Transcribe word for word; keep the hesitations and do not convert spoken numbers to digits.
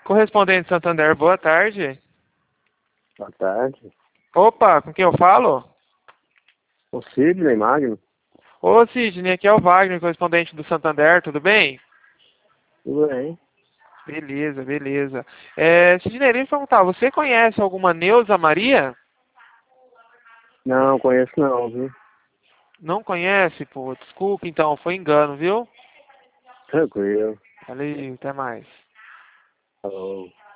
Correspondente Santander, boa tarde. Boa tarde. Opa, com quem eu falo? O Sidney Magno. Ô Sidney, aqui é o Wagner, correspondente do Santander, tudo bem? Tudo bem? Beleza, beleza. É, Sidney, deixa eu perguntar, você conhece alguma Neuza Maria? Não, conheço não, viu? Não conhece? Pô, desculpa então, foi engano, viu? Tranquilo. Valeu, até mais. Falou.